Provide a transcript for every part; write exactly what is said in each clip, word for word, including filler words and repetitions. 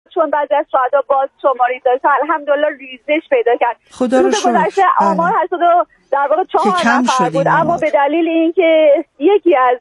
چون بعضی از شهدا باز شماری داشت الحمدلله ریزش پیدا کرد. خدا رو شکر. گذشته آمار هشتاد در واقع چهار نفر بود، اما به دلیل اینکه یکی از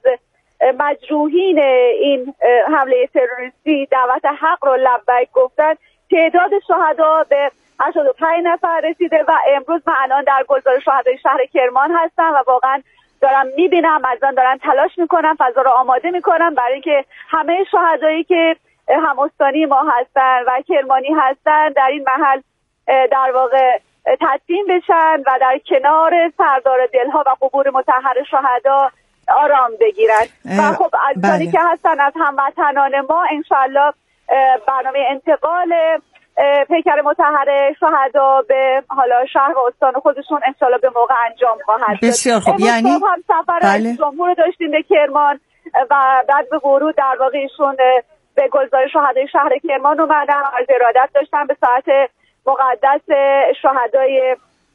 مجروحین این حمله تروریستی دعوت حق رو لبیک گفتن، تعداد شهدا به هشتاد و پنج نفر رسیده و امروز من الان در گلزار شهدای شهر کرمان هستم و واقعا دارم میبینم مردم دارن تلاش میکنن، فضا رو آماده میکنن برای اینکه همه شهدایی که همستانی ما هستن و کرمانی هستن در این محل در واقع تدفین بشن و در کنار سردار دلها و قبور مطهر شهدا آرام بگیرن. و خب عزیزانی بله. که هستن از هموطنان ما انشالله برنامه انتقال پیکر مطهر شهدا به حالا شهر و استان خودشون انشالله به موقع انجام خواهد شد. بسیار خوب. یعنی هم سفر بله. جمهور داشتیم به کرمان و بعد به ورود در واقع ایشون به گلزار شهدای شهر کرمان اومدن، عرض ارادت داشتن به ساعت مقدس شهدای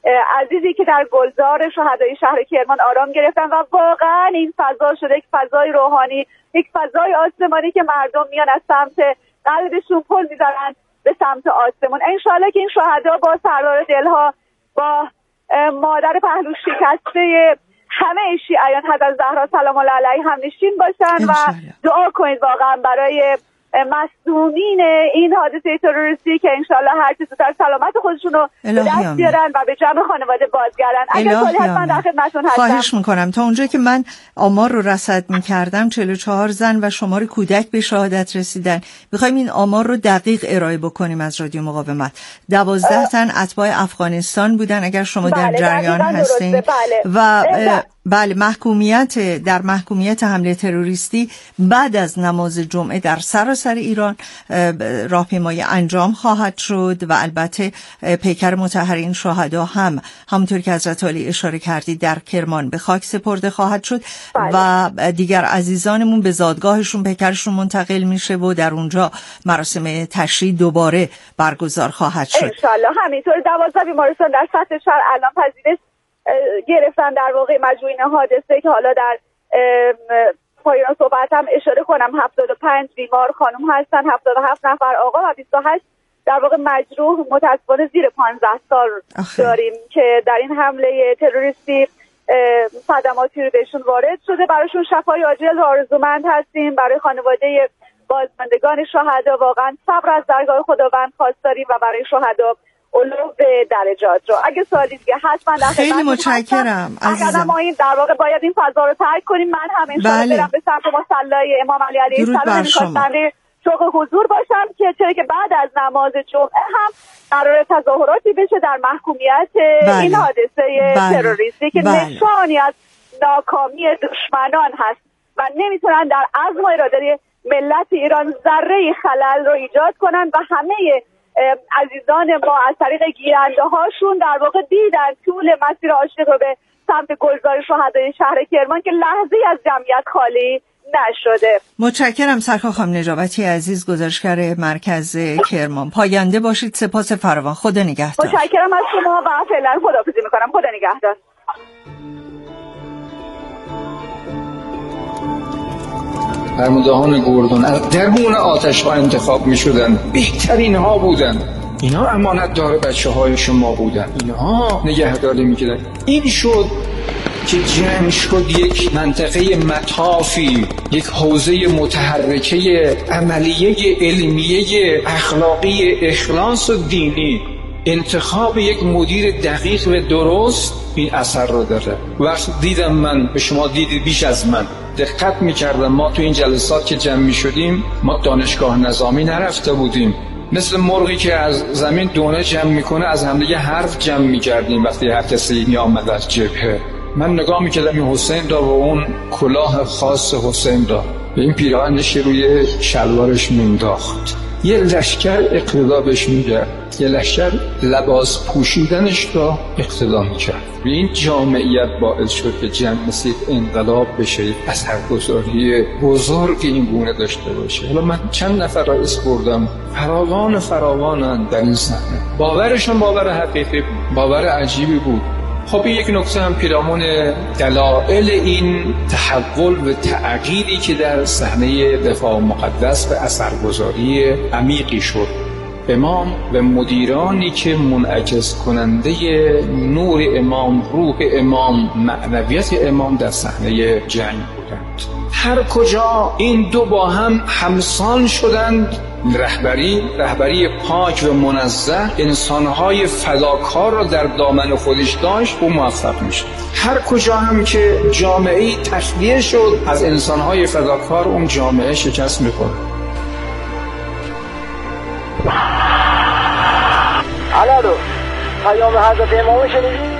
عزیزی که در گلزار شهدای شهر کرمان آرام گرفتن و واقعا این فضا شده یک فضای روحانی، یک فضای آسمانی که مردم میان از سمت قلبشون پل میزنن به سمت آسمون. انشالله که این شهدا با سردار دلها، با مادر پهلو شکسته همه شیعیان حضرت زهرا سلام الله علیها هم نشین باشن و دعا کنید واقعا برای مصدومین این حادثه تروریستی که انشالله هر چه زودتر سلامت خودشون رو به دست بیارن و به جمع خانواده بازگردن. اگر سوالی هست من در خدمتتون هستم. خواهش میکنم. تا اونجایی که من آمار رو رصد میکردم چهل و چهار زن و شمار کودک به شهادت رسیدن. میخوایم این آمار رو دقیق ارائه بکنیم از رادیو مقاومت. دوازده تن اتباع افغانستان بودن اگر شما بله در جریان هستین. بله. و بله محکومیت در محکومیت حمله تروریستی بعد از نماز جمعه در سراسر ایران راهپیمایی انجام خواهد شد و البته پیکر مطهر این شهدا هم همونطور که حضرت عالی اشاره کردید در کرمان به خاک سپرده خواهد شد بله. و دیگر عزیزانمون به زادگاهشون پیکرشون منتقل میشه و در اونجا مراسم تشییع دوباره برگزار خواهد شد. انشالله همینطور. دوازده بیمارستان در سطح شهر الان پذیرش گرفتن در واقع مجروحین حادثه که حالا در پایان صحبتم اشاره کنم هفتاد و پنج بیمار خانم هستن، هفتاد و هفت نفر آقا و بیست و هشت در واقع مجروح متاسفانه زیر پانزده سال داریم که در این حمله تروریستی صدماتی رو بهشون وارد شده. برایشون شفای عاجل آرزومند هستیم. برای خانواده بازماندگان شهدا واقعا صبر از درگاه خداوند خواستاریم و برای شهدا علو به درجات رو. اگه سوالی دیگه هست من در خیلی متشکرم عزیزم. اگر ما این در واقع باید این فضا رو ترک کنیم، من هم انشاءالله بله. برم به سمت مصلی امام علی علیه السلام می‌خواستم شوق حضور باشم که چرا که بعد از نماز جمعه هم قرار تظاهراتی بشه در محکومیت بله. این حادثه بله. تروریستی که بله. نشانی از ناکامی دشمنان هست و نمیتونن در عزم و اراده ملت ایران ذره خلل رو ایجاد کنن و همه عزیزان ما از طریق گیرنده هاشون در واقع دیدن طول مسیر عاشق رو به سمت گلزار شهدای شهر کرمان که لحظه‌ای از جمعیت خالی نشده. متشکرم سرکار خانم نجابتی عزیز، گزارشگر مرکز کرمان. پاینده باشید. سپاس فراوان. خدا نگهدار. متشکرم از شما و فعلا خداحافظی میکنم. خدا نگهدار. فرماندهان گردون از درون آتش‌ها انتخاب می‌شدن، بهترین ها بودن. اینا امانت دار بچه‌های شما بودن، اینها نگهداری می‌کردن. این شد که جمع شد یک منطقه مطافی، یک حوزه متحرکه عملیه علمیه اخلاقی اخلاص و دینی. انتخاب یک مدیر دقیق و درست این اثر رو داره. وقت دیدم من به شما دیدید بیش از من دقت میکردم. ما تو این جلسات که جمع میشدیم ما دانشگاه نظامی نرفته بودیم. مثل مرغی که از زمین دونه جمع میکنه از همدیگه حرف جمع میکردیم. وقتی هر کسی می آمد از جبهه من نگاه میکردم این حسین دا و اون کلاه خاص حسین دا به این پیراهنش روی شلوارش مینداخت. یه لشکر اقتدا بهش میگرد، یه لشکر لباس پوشیدنش را اقتدا میکرد. و این جامعیت باعث شد که جنگ مثل انقلاب بشه، اثرگذاری بزرگ این گونه داشته باشه. حالا من چند نفر رئیس بردم، فراوان فراوانند در این صحنه. باورشون باور حقیقی بود، باور عجیبی بود. خب این یک نکته هم پیرامون دلایل این تحول و تغییری که در صحنه دفاع مقدس و اثرگذاری عمیقی شد. امام و مدیرانی که منعکس کننده نور امام، روح امام، معنویت امام در صحنه جنگ بودند. هر کجا این دو با هم همسان شدند، رهبری رهبری پاک و منزه انسانهای فداکار را در دامن خودش داشت و موفق میشه. هر کجا هم که جامعه تخلیه شد از انسانهای فداکار، اون جامعه شکست میخورد. الو پیام حضرت امام شنیدی؟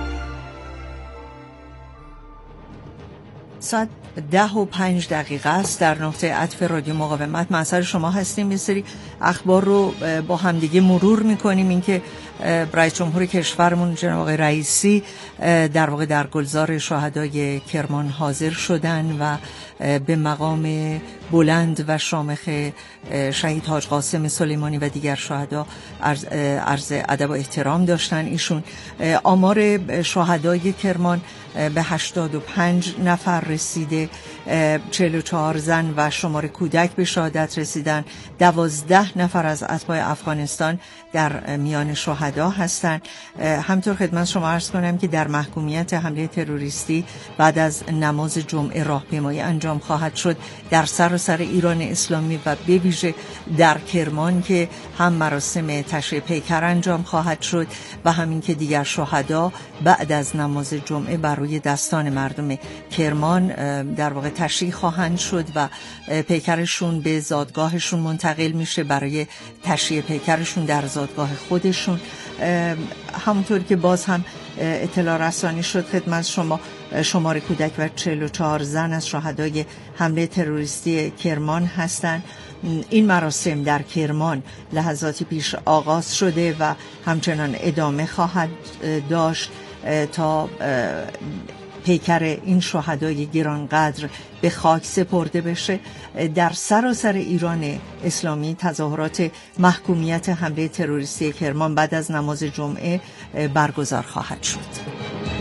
ساعت ده و پنج دقیقه است در نقطه عطف رادیو مقاومت. مسئله شما هستیم. یه سری اخبار رو با همدیگه مرور میکنیم. اینکه رئیس جمهور کشورمون جناب آقای رئیسی در واقع در گلزار شهدای کرمان حاضر شدن و به مقام بلند و شامخ شهید حاج قاسم سلیمانی و دیگر شهدا عرض, عرض ادب و احترام داشتن. ایشون آمار شهدای کرمان به هشتاد و پنج نفر رسیده، چهل و چهار زن و شمار کودک به شهادت رسیدن. دوازده نفر از اتباع افغانستان در میان شهدا هستند. همطور خدمت شما عرض کنم که در محکومیت حمله تروریستی بعد از نماز جمعه راهپیمایی انجام خواهد شد در سراسر ایران اسلامی و به ویژه در کرمان که هم مراسم تشییع پیکر انجام خواهد شد و همین که دیگر شهدا بعد از نماز جمعه بر روی دستان مردم کرمان در واقع تشییع خواهند شد و پیکرشون به زادگاهشون منتقل میشه برای تشییع پیکرشون در زادگاه خودشون. همونطور که باز هم اطلاع رسانی شد خدمت شما، شمار کودک و چهل و چهار زن از شهدای حمله تروریستی کرمان هستند. این مراسم در کرمان لحظاتی پیش آغاز شده و همچنان ادامه خواهد داشت تا پیکر این شهدای گرانقدر به خاک سپرده بشه. در سراسر ایران اسلامی تظاهرات محکومیت حمله تروریستی کرمان بعد از نماز جمعه برگزار خواهد شد.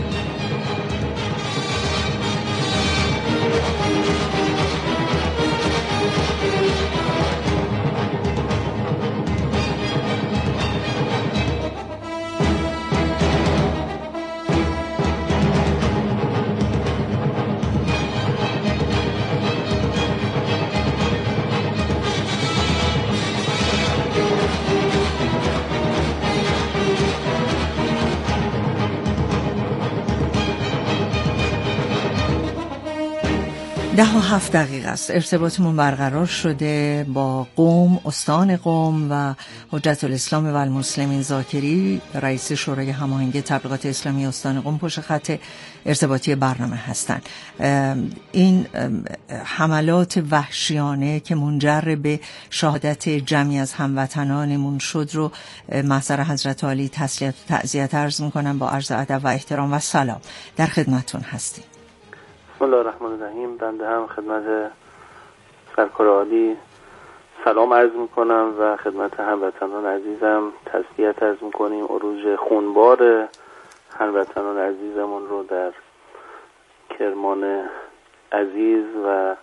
ده و هفت دقیقه است. ارتباطمون برقرار شده با قم، استان قم و حجت الاسلام و المسلمین زاکری، رئیس شورای هماهنگی تبلیغات اسلامی استان قم، پشت خط ارتباطی برنامه هستند. این حملات وحشیانه که منجر به شهادت جمعی از هموطنانمون شد رو محضر حضرت عالی تسلیت و تعزیت عرض میکنم با عرض ادب و احترام و سلام. در خدمتون هستیم. بسم الله الرحمن الرحیم. بنده هم خدمت سرکار عالی سلام عرض میکنم و خدمت هموطنان عزیزم تسلیت عرض میکنیم. عروج خونبار هموطنان عزیزمون رو در کرمان عزیز و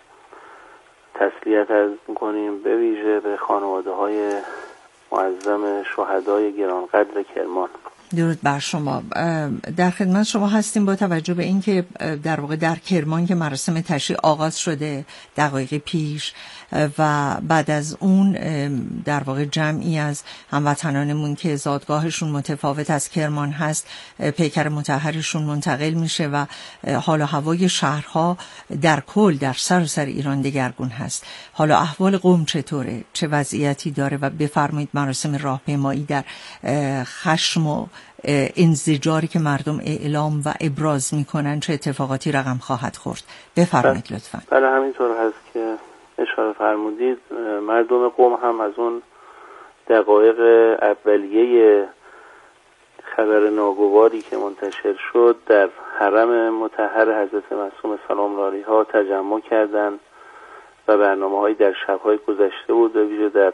تسلیت عرض میکنیم به ویژه به خانواده های معظم شهدای گرانقدر کرمان. درود بر شما. در خدمت شما هستیم با توجه به اینکه در واقع در کرمان که مراسم تشییع آغاز شده دقایق پیش و بعد از اون در واقع جمعی از هموطنانمون که زادگاهشون متفاوت از کرمان هست پیکر مطهرشون منتقل میشه و حال و هوای شهرها در کل در سراسر ایران دگرگون هست. حالا احوال قم چطوره؟ چه وضعیتی داره؟ و بفرمایید مراسم راهپیمایی در خشم و انزجاری که مردم اعلام و ابراز میکنن چه اتفاقاتی رقم خواهد خورد؟ بفرمایید لطفا. بله همینطور هست که اشاره فرمودید. مردم قم هم از اون دقایق اولیه خبر ناگواری که منتشر شد در حرم مطهر حضرت معصوم سلام علیها تجمع کردند و برنامه‌هایی در شب‌های گذشته بود و ویژه در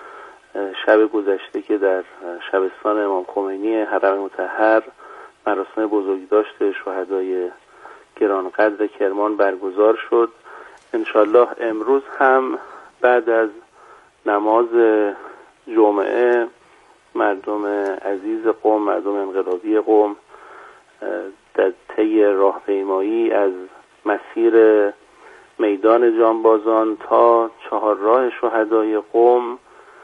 شب گذشته که در شبستان امام خمینی حرم مطهر مراسم بزرگداشت شهدای گرانقدر کرمان برگزار شد. انشالله امروز هم بعد از نماز جمعه مردم عزیز قم، مردم انقلابی قم در طی راهپیمایی از مسیر میدان جانبازان تا چهارراه شهدای قم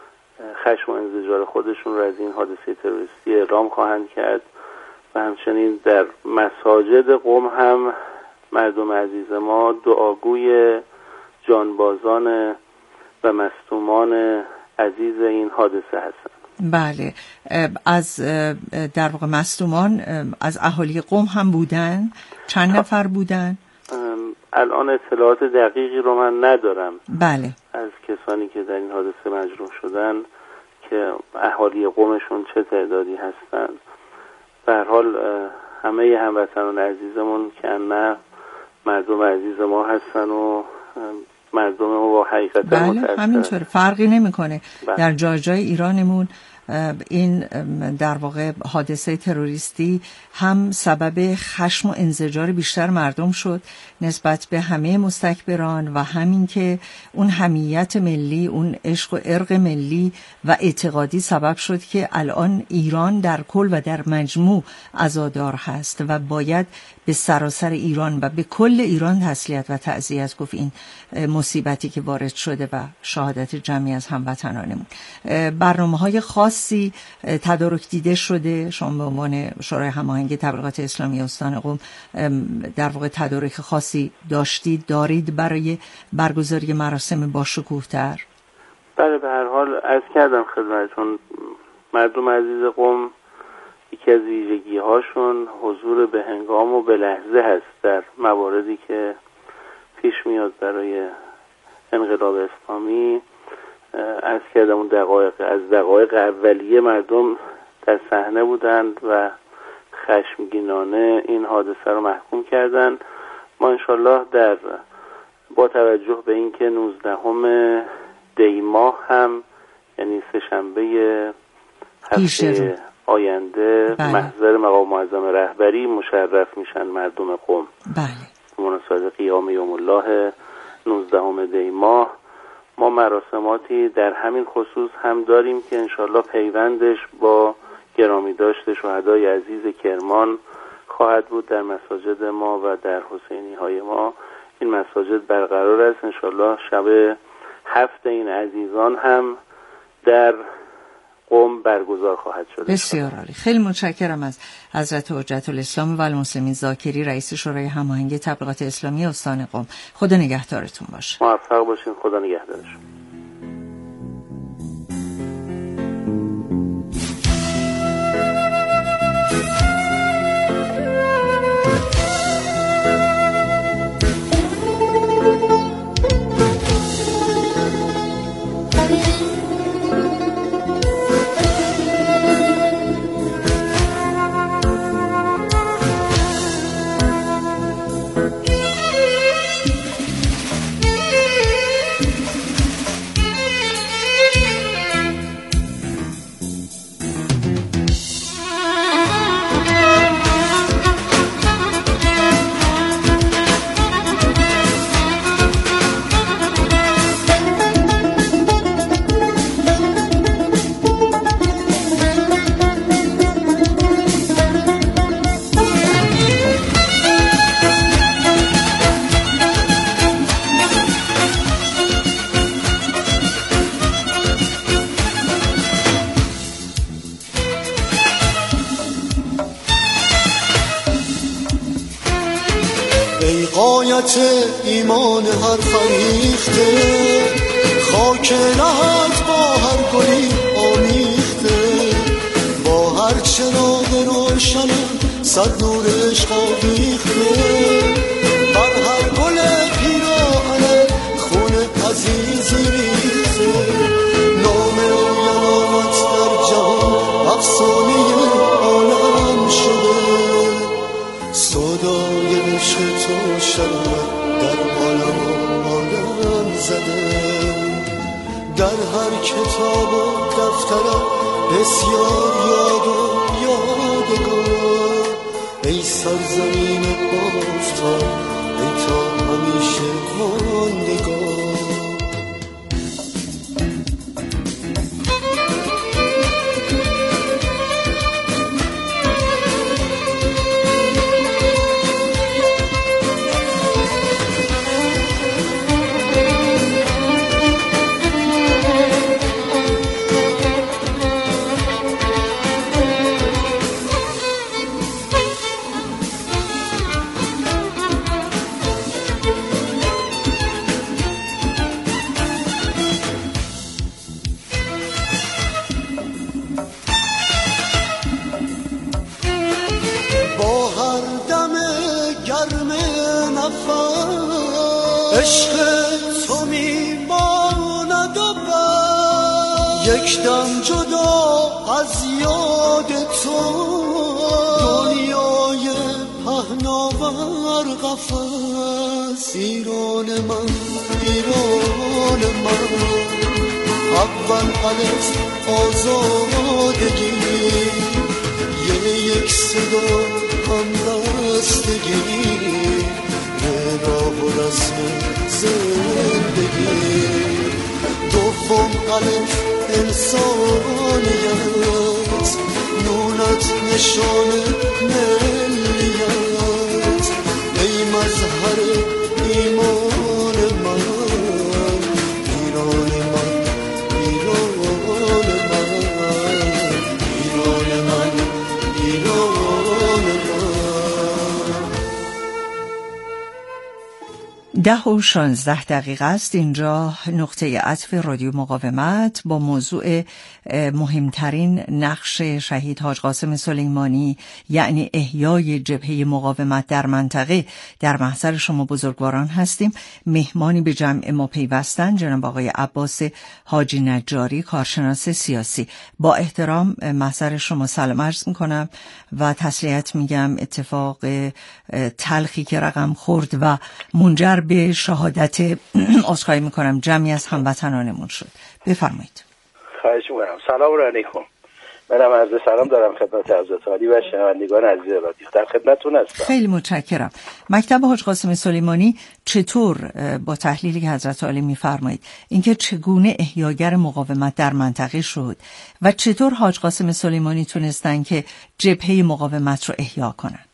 خشم و انزجار خودشون را از این حادثه تروریستی اعلام خواهند کرد و همچنین در مساجد قم هم مردم عزیز ما دعاگوی جانبازان و مصدومان عزیز این حادثه هستند. بله، از در واقع مصدومان از اهالی قم هم بودن؟ چند نفر بودن؟ الان اطلاعات دقیقی رو من ندارم بله از کسانی که در این حادثه مجروح شدن که اهالی قمشون چه تعدادی هستند. به هر حال همه هموطنان عزیزمون که نه مردم عزیز ما هستن و مردم ما با حقیقت بله همینطور فرقی نمیکنه. در جای جای ایرانمون این در واقع حادثه تروریستی هم سبب خشم و انزجار بیشتر مردم شد نسبت به همه مستکبران و همین که اون حمیت ملی، اون عشق و ارق ملی و اعتقادی سبب شد که الان ایران در کل و در مجموع عزادار هست و باید به سراسر ایران و به کل ایران تسلیت و تعزیت گفت این مصیبتی که وارد شده و شهادت جمعی از هموطنانمون. برنامه‌های خاصی تدارک دیده شده؟ شما به عنوان شورای هماهنگی تبلیغات اسلامی استان قم در واقع تدارک خاصی داشتید دارید برای برگزاری مراسم با شکوه‌تر؟ بله، به هر حال عرض کردم خدمتتون مردم عزیز قم یکی از ویژگی هاشون حضور به هنگام و به لحظه هست در مواردی که پیش میاد برای انقلاب اسلامی. از کردم اون دقایق از دقایق اولیه مردم در صحنه بودند و خشمگینانه این حادثه رو محکوم کردند. ما انشالله در با توجه به اینکه نوزدهم دی ماه هم یعنی سه شنبه هفته آینده بله. محضر مقام معظم رهبری مشرف میشن مردم قم. بله. مناسبت قیام یوم الله نوزدهم دی ماه ما مراسماتی در همین خصوص هم داریم که انشالله پیوندش با گرامی داشته شهدای عزیز کرمان خواهد بود در مساجد ما و در حسینی های ما. این مساجد برقرار است. انشالله شب هفت این عزیزان هم در قم برگزار خواهد شد. بسیار عالی. خیلی متشکرم از حضرت حجت الاسلام و المسلمین زاکری رئیس شورای هماهنگی تبلیغات اسلامی استان قم. خدا نگهدارتون باشه. موفق باشین. خدا نگهدارتون. ایمان هر فریخته خاک نهت با هر گلی آمیخته با هر چراغ روشنم صد نور عشق آویخته بر هر گل پیراهن خون عزیزی ریخته نام علامت در جهان افسانه عالم شده صدای عشق تو شد در عالم عالم زده در هر کتاب و دفترم بسیار یاد و یادگار ای سرزمین آفتاب ای تا همیشه ماندگار عشق تو میماند و بس یک دم جدا از یاد تو دنیای پهناور قفس ایران من ایران من اول الف آزادگی یه یک صدا همدستگی به راه و رسم زندگی دوم الف انسانیت نونت نشان ملیت ای مظهر ایمان من ایران من ایران من ایران من ایران من. ده و شانزده دقیقه است. اینجا نقطه عطف رادیو مقاومت با موضوع مهمترین نقش شهید حاج قاسم سلیمانی یعنی احیای جبهه مقاومت در منطقه در محضر شما بزرگواران هستیم. مهمانی به جمع ما پیوستن جناب آقای عباس حاجی نجاری، کارشناس سیاسی. با احترام محضر شما سلام عرض میکنم و تسلیت میگم اتفاق تلخی که رقم خورد و منجر به شهادت عذرخواهی میکنم جمعی از هموطنانمون شد. بفرمایید. خواهش میکنم. سلام علیکم. منم عرض سلام دارم خدمت حضرت عالی و شنوندگان عزیز رادیو. در خدمتتون هستم. خیلی متشکرم. مکتب حاج قاسم سلیمانی چطور با تحلیلی که حضرت عالی میفرمایید اینکه چگونه احیاگر مقاومت در منطقه شد و چطور حاج قاسم سلیمانی تونستن که جبهه مقاومت رو احیا کنن؟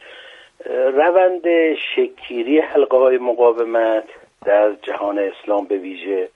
روند شکل‌گیری حلقه‌های مقاومت در جهان اسلام به ویژه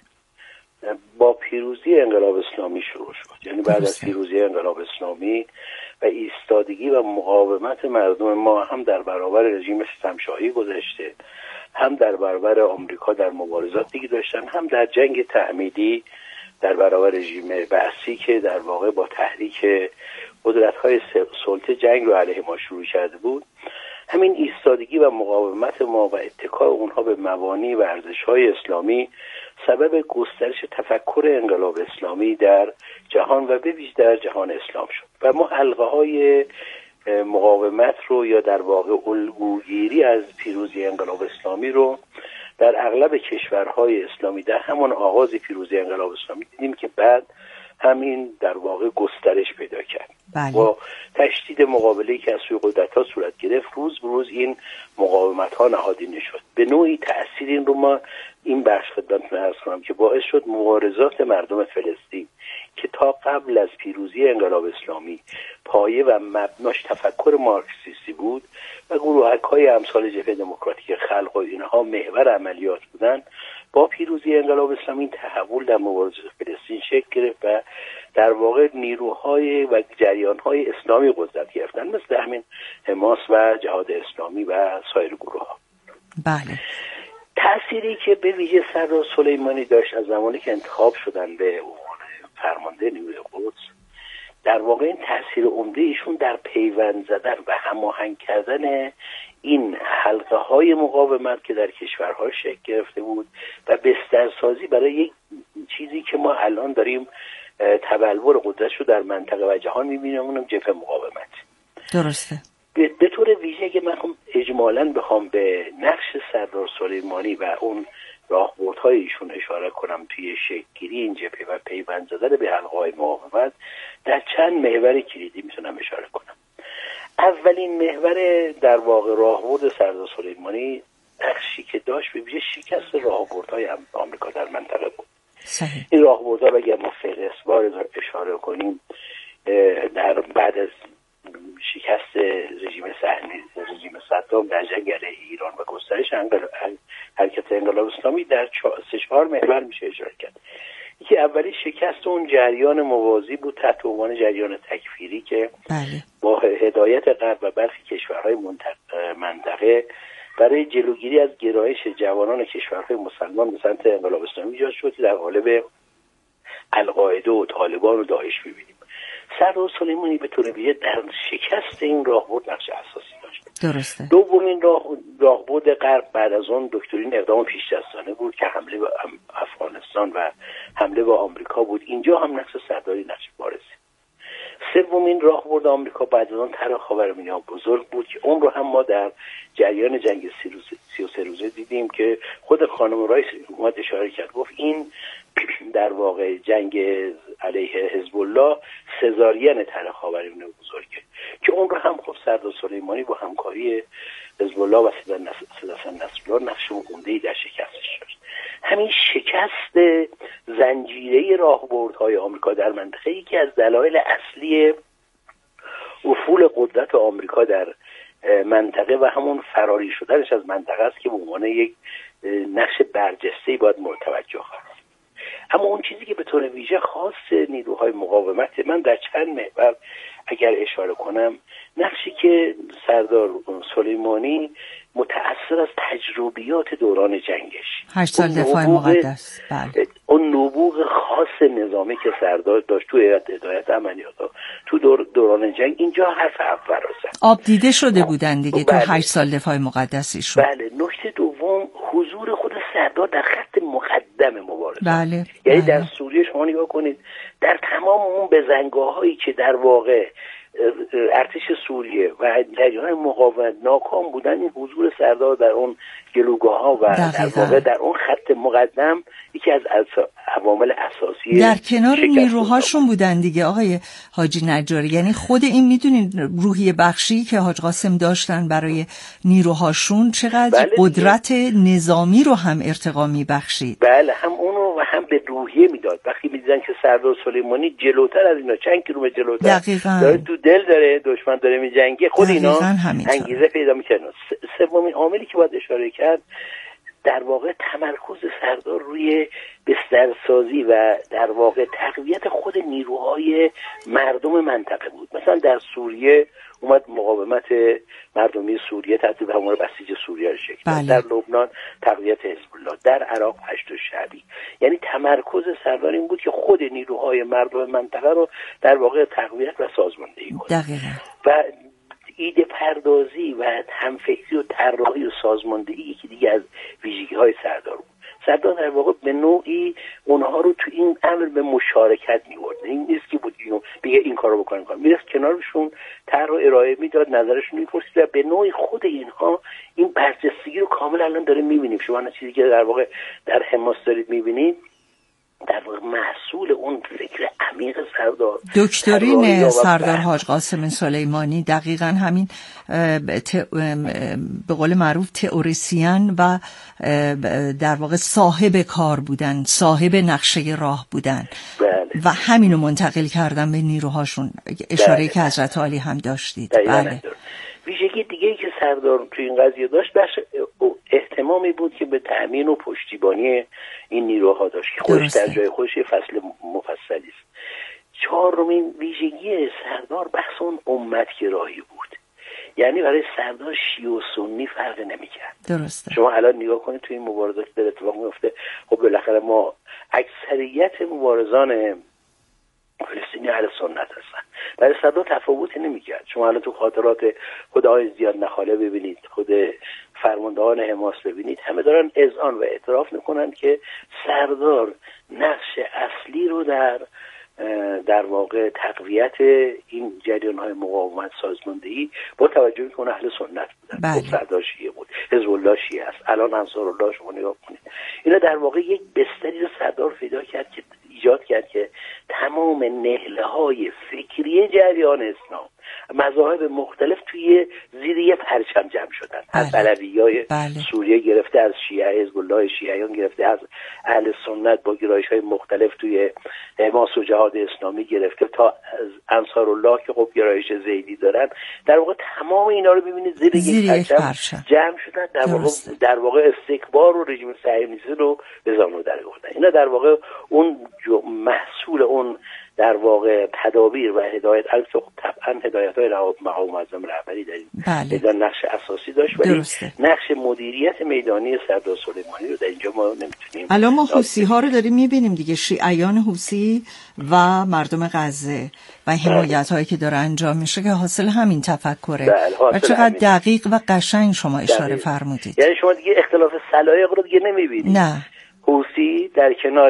با پیروزی انقلاب اسلامی شروع شد. یعنی بعد از پیروزی انقلاب اسلامی و ایستادگی و مقاومت مردم ما هم در برابر رژیم ستمشاهی گذشته، هم در برابر آمریکا در مبارزاتی که داشتن، هم در جنگ تعمیدی در برابر رژیم بعثی که در واقع با تحریک قدرت‌های سلطه جنگ رو علیه ما شروع کرده بود. همین ایستادگی و مقاومت ما و اتکای اونها به مبانی و ارزش‌های اسلامی سبب گسترش تفکر انقلاب اسلامی در جهان و به ویژه در جهان اسلام شد و ما حلقه‌های مقاومت رو یا در واقع الگوگیری از پیروزی انقلاب اسلامی رو در اغلب کشورهای اسلامی در همون آغاز پیروزی انقلاب اسلامی دیدیم که بعد همین در واقع گسترش پیدا کرد. بله. با تشدید مقابله‌ای که از سوی قدرت‌ها صورت گرفت روز به روز این مقاومت‌ها نهادینه شد. به نوعی تأثیر این رو ما این بخش خدمتتون عرض کنم که باعث شد مبارزات مردم فلسطین که تا قبل از پیروزی انقلاب اسلامی پایه و مبناش تفکر مارکسیستی بود و گروهک‌های امثال جبهه دموکراتیک خلق و اینها محور عملیات بودن، با پیروزی انقلاب اسلامی تحول در مبارزات فلسطین شکل گرفت و در واقع نیروهای و جریان‌های اسلامی قدرت گرفتن مثل همین حماس و جهاد اسلامی و سایر گروه‌ها. بله. تأثیری که به ویژه سردار سلیمانی داشت از زمانی که انتخاب شدن به عنوان فرمانده نیروی قدس، در واقع این تأثیر عمده ایشون در پیوند زدن و هماهنگ کردن این حلقه های مقاومت که در کشورها شکل گرفته بود و بسترسازی برای یک چیزی که ما الان داریم تبلور قدرتش رو در منطقه و جهان می‌بینیم، اونم جبهه مقاومت. درسته. به, به طور ویژه که من اجمالاً بخوام به نقش سردار سلیمانی و اون راهبردهای ایشون اشاره کنم توی شکل‌گیری این جبهه و پیوند زدن به حلقه‌های مقاومت، در چند محور کلیدی میتونم اشاره کنم. اولین محور در واقع راهبرد سردار سلیمانی نقشی که داشت به ویژه شکست راهبردهای آمریکا در منطقه بود. صحیح. این راهبردها اگر ما فهرستوار اشاره کنیم، در بعد از شکست رژیم صهیونیست رژیم صدام در جنگ علیه ایران و گسترش حرکت انقلاب اسلامی در سه چهار محور میشه اشاره کرد. یکی اولی شکست اون جریان موازی بود تحت عنوان جریان تکفیری که بله. با هدایت غرب و برخی کشورهای منطقه برای جلوگیری از گرایش جوانان کشورهای مسلمان به سمت انقلاب اسلامی ایجاد شد در قالب القاعده و طالبان و داعش می‌بینیم. سردار سلیمانی به طور ویژه در شکست این راهبرد نقش اساسی داشت. درسته. دومین راه راهبرد غرب بعد از اون دکترین اقدام پیش‌دستانه بود که حمله به افغانستان و حمله به آمریکا بود. اینجا هم نقش سرداری نقش بارزه. سومین راهبرد آمریکا بعد از آن طرح خاورمیانه بزرگ بود که اون رو هم ما در جریان جنگ سی و سه روزه دیدیم که خود خانم رایس اومد اشاره کرد، گفت این در واقع جنگ علیه حزب الله سزارین طرح خاورمیانه بزرگه که اون رو هم خب سردار سلیمانی با همکاری حزب الله و سید حسن نصرالله نقش عمده‌ای در شکستش داشت. همین شکست زنجیره راهبردهای آمریکا در منطقه یکی از دلایل اصلی افول قدرت آمریکا در منطقه و همون فراری شدنش از منطقه است که به عنوان یک نقش برجسته‌ای باید متوجه است. اما اون چیزی که به طور ویژه خاص نیروهای مقاومت، من در چند محور اگر اشاره کنم، نقشی که سردار سلیمانی متأثر از تجربیات دوران جنگش، هشت سال دفاع مقدس، بله، اون نبوغ خاص نظامی که سردار داشت تو هدایت عملیات تو دور دوران جنگ، اینجا حرف اول است. آب دیده شده بودن دیگه. بله. تو هشت سال دفاع مقدسیشون. بله. نکته دوم حضور خود سردار در خط مقدم مبارزه. بله. یعنی بله. در سوریه شما نگاه کنید، در تمام اون بزنگاهایی که در واقع ارتش سوریه و جریان مقاومت ناکام بودن، این حضور سردار در اون گلوگاه ها و در واقع در اون خط مقدم یکی از عوامل اساسی در کنار نیروهاشون بودن دیگه آقای حاجی نجاری. یعنی خود این میدونین روحیه بخشی که حاج قاسم داشتن برای نیروهاشون چقدر بله قدرت نظامی رو هم ارتقا میبخشید. بله، هم اونو و هم به روحیه میداد. وقتی میدیدن که سردار سلیمانی جلوتر از اینا، چند کیلومتر جلوتر داره، تو دل داره، دشمن داره میجنگه، خود اینا انگیزه پیدا میکنن. سومین عاملی که باید اشاره کرد در واقع تمرکز سردار روی بسترسازی و در واقع تقویت خود نیروهای مردم منطقه بود. مثلا در سوریه اومد مقاومت مردمی سوریه تبدیل به همون بسیج سوریه رو شکل داد. در لبنان تقویت حزب الله، در عراق پشت شعبی. یعنی تمرکز سردار این بود که خود نیروهای مردم منطقه رو در واقع تقویت و سازماندهی کنه. دقیقاً. و ایده پردازی و همفکری و طراحی و سازماندهی یکی دیگه از ویژگی‌های سردار بود. سردار در واقع به نوعی اونها رو تو این امر به مشارکت می‌آورد. این نیست که بود بگه این کارو بکنن، کار میرسه کنارشون طرح و ارائه میداد، نظرشون می‌پرسید و به نوعی خود اینها این برجستگی رو کامل الان داره می‌بینیم. شما اون چیزی که در واقع در حماس دارید می‌بینید در واقع محصول اون فکر عمیق سردار دکترین سردار حاج قاسم سلیمانی دقیقاً همین به قول معروف تئوریسین و در واقع صاحب کار بودن، صاحب نقشه راه بودن. بله. و همینو منتقل کردن به نیروهاشون، اشاره بله. که حضرت عالی هم داشتید. بله. ویژگی دیگه که سردار تو این قضیه داشت بخش اهتمامی بود که به تأمین و پشتیبانی این نیروها داشت که خودش در جای خودش فصل مفصلی است. چهارمین ویژگی سردار بحث اون امتگرایی بود. یعنی برای سردار شیعه و سنی فرق نمی‌کرد. درسته. شما الان نگاه کنید توی این مبارزات که در اتفاق میفته، خب بالاخره ما اکثریت مبارزان فلسطینی اهل سنت هستن. برای سردار تفاوتی نمی‌کرد. شما الان تو خاطرات خود آقای زیاد نخاله ببینید، خود فرماندهان حماس ببینید، همه دارن اذعان و اعتراف میکنن که سردار نقش اصلی رو در در واقع تقویت این جریان‌های مقاومت سازماندهی با توجه کنه اهل سنت بودن. بله. سردار شیعه بود، حزب الله شیعه است، الان انصارالله شما نگاه کنید. اینا در واقع یک بستری رو سردار پیدا کرد که ایجاد کرد که تمام نهله‌های فکری جریان اسلام، مذاهب مختلف توی زیر یه پرچم جمع شدن. بله. از علویای بله. سوریه گرفته، از شیعه حزب الله شیعیان گرفته، از اهل سنت با گرایش‌های مختلف توی حماس و جهاد اسلامی گرفته تا از انصارالله که خب گرایش زیدی دارن. در واقع تمام اینا رو ببینید زیر, زیر یک پرچم, پرچم جمع شدن. در واقع در واقع استکبار و رژیم صهیونیستی رو به زانو درآوردن. اینا در واقع اون محصول اون در واقع تدابیر و هدایت، البته طبعا هدایت‌های مقام معظم رهبری در این بله. میدان نقش اساسی داشت، ولی درسته. نقش مدیریت میدانی سردار سلیمانی رو در اینجا ما نمیتونیم. الان ما حوثی ها رو داریم میبینیم دیگه، شیعیان حوثی و مردم غزه و حمایت هایی که داره انجام میشه که حاصل همین تفکره. بله. و چقدر دقیق و قشنگ شما اشاره فرمودید. یعنی شما دیگه اختلاف سلایق رو دیگه نمیبینید. نه. حوثی در کنار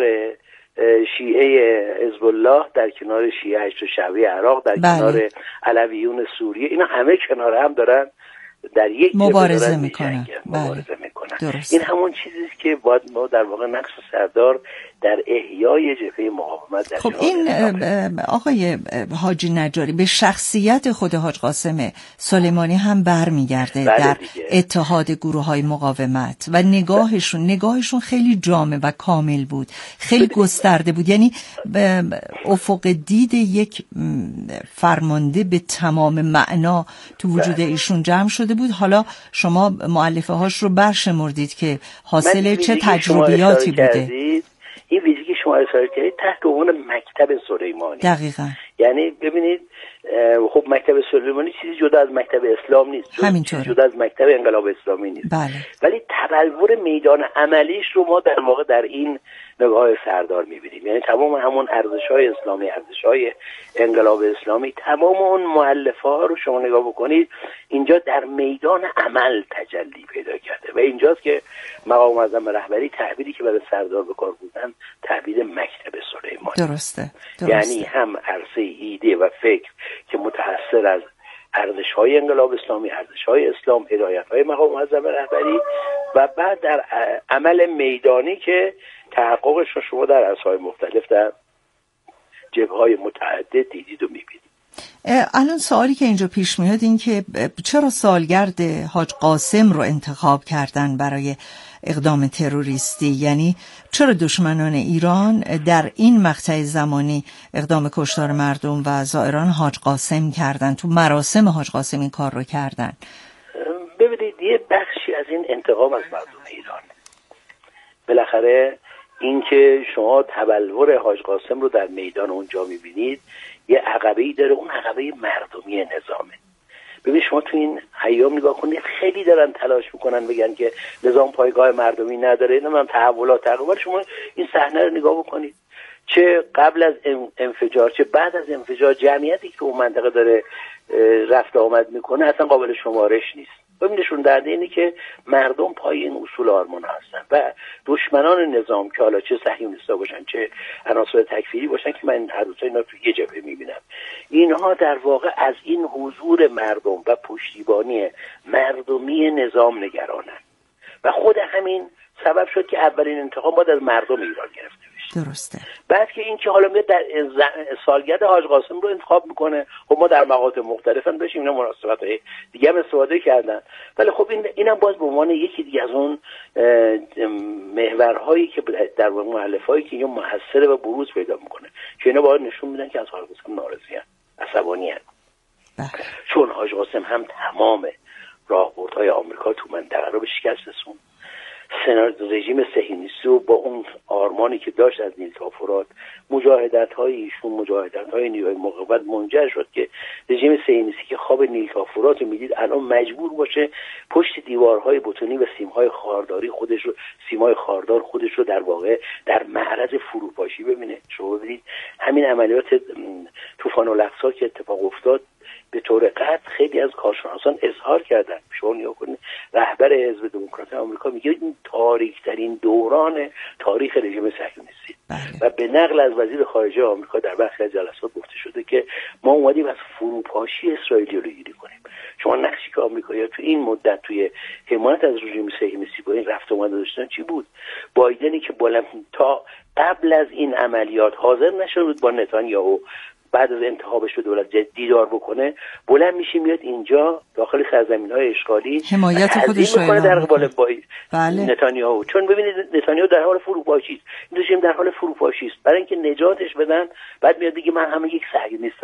شیعه حزب الله، در کنار شیعه هشت شعبی عراق، در بله. کنار علویون سوریه، اینا همه کنار هم دارن در یک مبارزه میکنن. مبارزه میکنن. درست. این همون چیزی است که باید ما در واقع نقش سردار در احیای جبهه مقاومت در خب این آقای حاجی نجاری به شخصیت خود حاج قاسم سلیمانی هم برمیگرده در اتحاد گروه های مقاومت و نگاهشون نگاهشون خیلی جامع و کامل بود، خیلی گسترده بود، یعنی افق دید یک فرمانده به تمام معنا تو وجود ایشون جمع شده بود. حالا شما مؤلفه هاش رو برشمردید که حاصل چه تجربیاتی بوده. این ویژگی شما اشاره کردید تحت عنوان مکتب سلیمانی. دقیقاً. یعنی ببینید خب مکتب سلیمانی چیزی جدا از مکتب اسلام نیست، همینطوره. جدا از مکتب انقلاب اسلامی نیست. بله. ولی تبلور میدان عملیش رو ما در واقع در این نگاه سردار میبینیم. یعنی تمام همون ارزش‌های اسلامی، ارزش‌های انقلاب اسلامی، تمام اون مؤلفه ها رو شما نگاه بکنید اینجا در میدان عمل تجلی پیدا کرده و اینجاست که مقام معظم رهبری تعبیری که برای سردار به کار بردن تعبیر مکتب سلیمانی. درسته. درسته. یعنی هم عرصه ایده و فکر که متأثر از ارزش‌های انقلاب اسلامی، ارزش‌های اسلام، هدایت‌های مقام معظم رهبری و بعد در عمل میدانی که تحققش رو شما در عرصه‌های مختلف در جبهه‌های متعدد دیدید و می‌بینید. الان سوالی که اینجا پیش میاد این که چرا سالگرد حاج قاسم رو انتخاب کردن برای اقدام تروریستی؟ یعنی چرا دشمنان ایران در این مقطع زمانی اقدام کشتار مردم و زائران حاج قاسم کردن، تو مراسم حاج قاسم این کار رو کردن؟ ببینید یه بخشی از این انتقام از مردم ایران. بالاخره اینکه شما تبلور حاج قاسم رو در میدان اونجا میبینید یه عقبه‌ای داره، اون عقبه مردمی نظامه. ببین شما تو این ایام نگاه کنید خیلی دارن تلاش میکنن بگن که نظام پایگاه مردمی نداره، نمیدونم تحولات تقریبا. شما این صحنه رو نگاه بکنید، چه قبل از انفجار چه بعد از انفجار جمعیتی که اون منطقه داره رفت آمد میکنه اصلا قابل شمارش نیست. ببینشون درده اینه که مردم پای این اصول آرمان هستن و دشمنان نظام که حالا چه صهیونیستا باشن چه عناصر تکفیری باشن که من هر روز اینا تو یه جبهه میبینم، اینها در واقع از این حضور مردم و پشتیبانی مردمی نظام نگرانن و خود همین سبب شد که اولین انتخاب باید از مردم ایران گرفته بشه. درسته. بعد که این که حالا میاد در سالگرد حاج قاسم رو انتخاب میکنه، خب ما در مقاطع مختلف هم داشتیم اینا مناسبت‌های دیگه هم استفاده کردن، ولی خب این اینم باز به عنوان یکی دیگه از اون محورهایی که در مؤلفه‌ای که اینو موثر و بروز پیدا میکنه که اینا باید نشون میدن که از حاج قاسم ناراضی‌ان، عصبانی‌ان. چون حاج قاسم هم تمام راهبردهای آمریکا تو منطقه رو به شکست رسوند. سناریو رژیم صهیونیستی رو با اون آرمانی که داشت از نیل تا فرات، مجاهدت‌های ایشون، مجاهدت‌های نیروهای مقاومت منجر شد که رژیم صهیونیستی که خواب نیل تا فرات رو میدید الان مجبور باشه پشت دیوارهای بتونی و سیم‌های خارداری خودش رو سیمای خاردار خودش رو در واقع در معرض فروپاشی ببینه. شما ببینید همین عملیات طوفان الاقصی که اتفاق افتاد به طور قطع خیلی از کارشناسان اظهار کردن. شما نگاه کنید رهبر حزب دموکرات آمریکا میگه این تاریک‌ترین دوران تاریخ رژیم صهیونیستی و به نقل از وزیر خارجه آمریکا در برخی از جلسات گفته شده که ما اومدیم از فروپاشی اسرائیل جلوگیری کنیم. شما نقشی که آمریکایی‌ها تو این مدت توی حمایت از رژیم صهیونیستی با این رفت آمد داشتن چی بود؟ بایدنی که بالا تا قبل از این عملیات حاضر نشده بود با نتانیاهو بعد از انتخابش به دولت جدید دیدار بکنه، بلند میشه میاد اینجا داخل سرزمین‌های اشغالی حمایت خودش رو در قبال با بله. نتانیاهو. چون ببینید نتانیاهو در حال فروپاشی است، این رژیم در حال فروپاشی است. برای اینکه نجاتش بدن بعد میاد دیگه من همه یک صهیونیست